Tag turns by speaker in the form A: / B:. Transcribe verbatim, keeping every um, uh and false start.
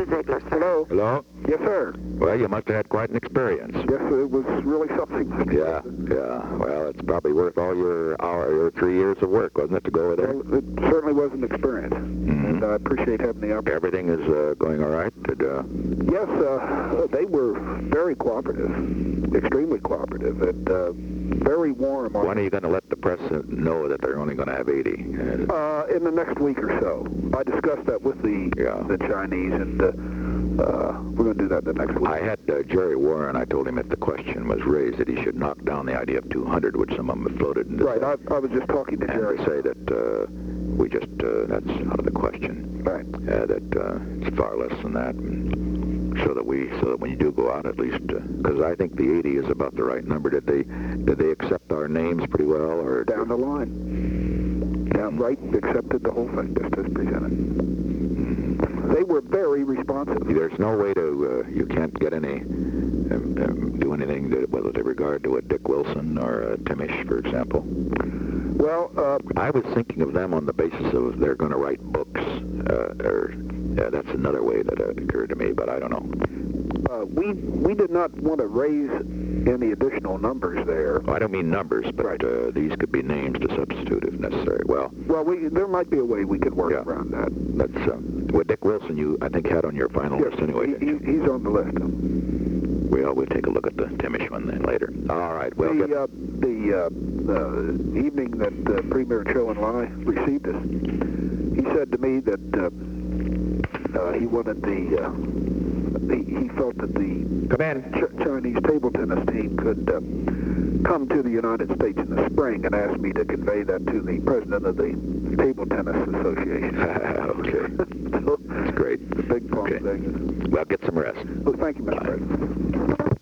A: Mister Ziegler, sir.
B: Hello?
C: Hello?
B: Yes, sir.
C: Well, you must have had quite an experience.
B: Yes, it was really something.
C: Yeah, yeah. Well, it's probably worth all your hour, your three years of work, wasn't it, to go over there?
B: Well, it certainly was an experience,
C: Mm-hmm.
B: and I appreciate having the opportunity.
C: Everything is uh, going all right? Did, uh...
B: Yes, uh, they were very cooperative, extremely cooperative, and uh, very warm.
C: When are you going to let the press know that they're only going to have eighty?
B: Uh, in the next week or so. I discussed that with the
C: Yeah.
B: the Chinese, and uh, uh, we're going to do that the next week.
C: I had uh, Jerry Warren. I told him if the question was raised that he should knock down the idea of two hundred, which some of them have floated. And
B: Right, I, I was just talking to
C: and
B: Jerry.
C: to say that uh, we just, uh, that's out of the question.
B: Right.
C: Uh, that uh, it's far less than that. And so that we, so that when you do go out, at least, because uh, I think the eighty is about the right number. Did they, did they accept our names pretty well, or
B: Down the line. Downright accepted the whole thing, just as presented. They were very responsive.
C: There's no way to, uh, you can't get any, um, um, do anything that, with regard to a Dick Wilson or a Timish, for example?
B: Well, uh,
C: I was thinking of them on the basis of they're going to write books, uh, or uh, that's another way that uh, occurred to me, but I don't know.
B: uh, we we did not want to raise any additional numbers there.
C: I don't mean numbers, but
B: Right.
C: uh, these could be names to substitute if necessary. Well,
B: Well, we there might be a way we could work
C: Yeah.
B: around that.
C: that's, uh, well, Dick Wilson, you, I think, had on your final
B: Yes,
C: list anyway.
B: he,
C: didn't
B: he,
C: you?
B: he's on the list.
C: Well, we'll take a look at the Timish one then later. All right, well,
B: the
C: get,
B: uh, the uh, uh, evening that uh, Premier Chou En-lai received us, he said to me that uh, uh, he wanted the uh, he, he felt that the
C: come in.
B: Ch- Chinese table tennis team could uh, come to the United States in the spring, and asked me to convey that to the president of the Table Tennis Association.
C: Okay.
B: So,
C: That's great.
B: the big pong
C: Okay.
B: thing.
C: Well, get some rest.
B: Well, thank you, Mister
C: Bye.
B: President.